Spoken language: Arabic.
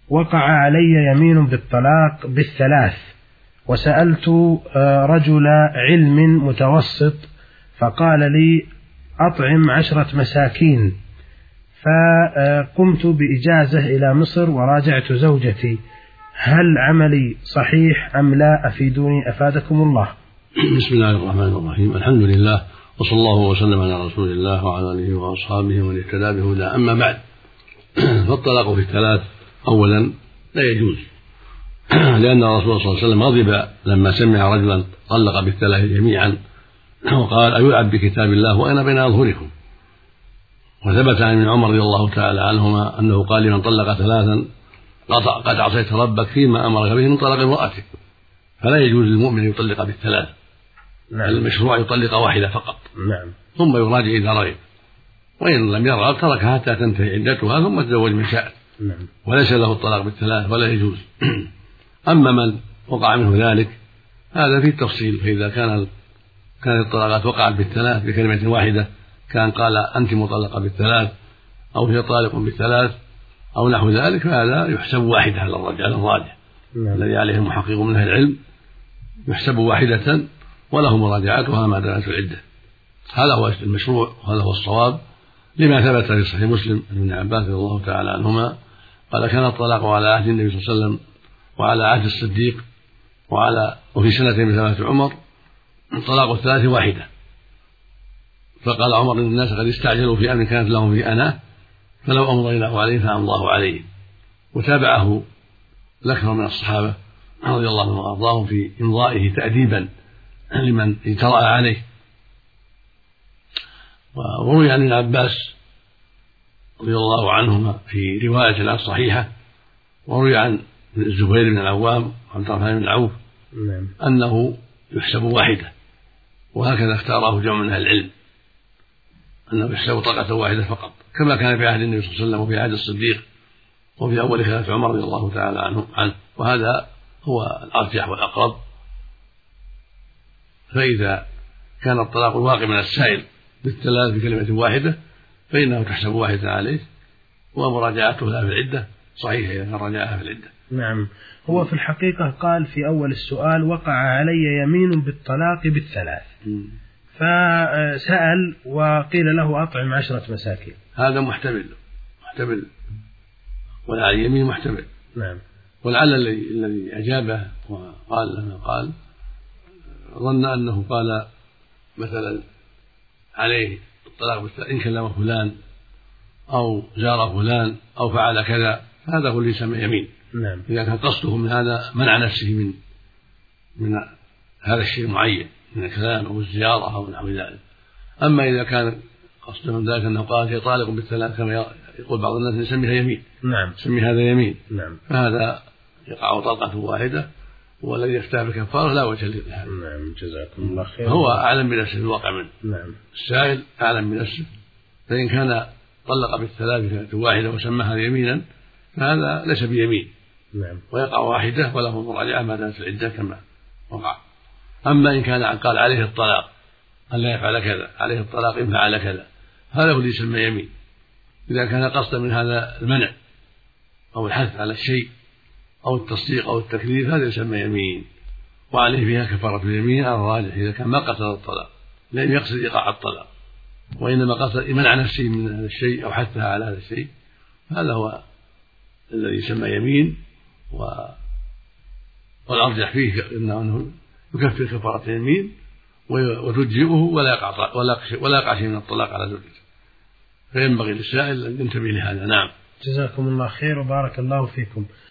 وقع علي يمين بالطلاق بالثلاث، وسألت رجل علم متوسط فقال لي أطعم 10 مساكين، فقمت بإجازة إلى مصر وراجعت زوجتي، هل عملي صحيح أم لا؟ أفيدوني أفادكم الله. بسم الله الرحمن الرحيم، الحمد لله، وصلى الله وسلم على رسول الله وعلى آله وأصحابه ومن اهتدى بهدى. أما بعد، فالطلاق في الثلاث أولا لا يجوز، لأن الرسول صلى الله عليه وسلم غضب لما سمع رجلا طلق بالثلاث جميعا وقال أيلعب بكتاب الله وأنا بين أظهركم. وثبت عن ابن عمر رضي الله تعالى عنهما أنه قال لمن طلق ثلاثا قد عصيت ربك فيما أمرك به من طلاق امرأتك. فلا يجوز للمؤمن يطلق بالثلاث، المشروع يطلق واحدة فقط، ثم يراجع إذا رغب، وإن لم يرغب تركها حتى تنتهي عدتها ثم تزوج من شاء، وليس له الطلاق بالثلاث ولا يجوز. أما من وقع منه ذلك هذا فيه التفصيل، فإذا كانت الطلاقات وقعت بالثلاث بكلمة واحدة، كان قال أنت مطلقة بالثلاث أو هي طالق بالثلاث أو نحو ذلك، فهذا يحسب واحدة على الراجح الذي عليه المحقق من أهل العلم، يحسب واحدة وله مراجعتها ما دامت العدة. هذا هو المشروع وهذا هو الصواب، لما ثبت في صحيح مسلم عن ابن عباس رضي الله تعالى عنهما قال كان الطلاق على عهد النبي صلى الله عليه وسلم وعلى عهد الصديق وفي سنة من سنوات عمر طلاق الثلاث واحدة. فقال عمر إن الناس قد استعجلوا في أمر كانت لهم في أناه، فلو أمضيناه عليه فأمضى الله عليه. وتابعه الأكثر من الصحابة رضي الله عنهم وأرضاهم في إمضائه تأديبا لمن اجترأ عليه. وروي عن ابن عباس رضي الله عنهما في رواية عن صحيحة، وروي عن الزبير بن العوام وعن عبد الرحمن بن عوف أنه يحسب واحدة، وهكذا اختاره جمع من أهل العلم أنه يحسب طلقة واحدة فقط، كما كان في عهد النبي صلى الله عليه وسلم وفي عهد الصديق وفي أول خلافة عمر رضي الله تعالى عنه. وهذا هو الأرجح والأقرب. فإذا كان الطلاق الواقع من السائل بالثلاث بكلمة واحدة فإنه تحسب واحدة عليه، ومراجعته لها في العدة صحيحة إذا كان راجعها في العدة. نعم. هو في الحقيقة قال في أول السؤال وقع علي يمين بالطلاق بالثلاث، فسأل وقيل له أطعم 10 مساكين. هذا محتمل ولا يمين محتمل. نعم. ولعل الذي أجابه وقال لما قال ظن أنه قال مثلا عليه الطلاق بالثلاث إن كلم فلان أو زار فلان أو فعل كذا، هذا هو اللي يسمى يمين. نعم. إذا كان قصده من هذا منع نفسه من هذا الشيء المعين من الكلام أو الزيارة أو نحو ذلك. أما إذا كان قصده من ذلك أنه قال هي طالق بالثلاث كما يقول بعض الناس يسميها يمين، يسمي هذا يمين، فهذا يقع طلقة واحدة، والذي يفتى بكفارة لا وجه له. جزاكم الله خير. هو أعلم بنفسه في الواقع منه. السائل أعلم بنفسه، فإن كان طلق بالثلاث كلمة واحدة وسماها يمينا فهذا ليس بيمين، ويقع واحدة وله مراجعة ما دامت العدة كما وقع. أما إن كان قال عليه الطلاق أن لا يفعل كذا، عليه الطلاق إن فعل كذا، هذا هو اللي يسمى يمين. إذا كان قصدا من هذا المنع أو الحث على الشيء أو التصديق أو التكذيب، هذا يسمى يمين، وعليه فيها كفارة اليمين على الراجح إذا كان ما قصد الطلاق، لم يقصد إيقاع الطلاق، وإنما قصد منع نفسه من هذا الشيء أو حثها على هذا الشيء، هذا هو الذي يسمى يمين. والأرجح فيه أنه يكفر كفارة اليمين وتجزئه ولا يقع شيء من الطلاق على زوجته، فينبغي للسائل أن ينتبه لهذا. نعم. جزاكم الله خير وبارك الله فيكم.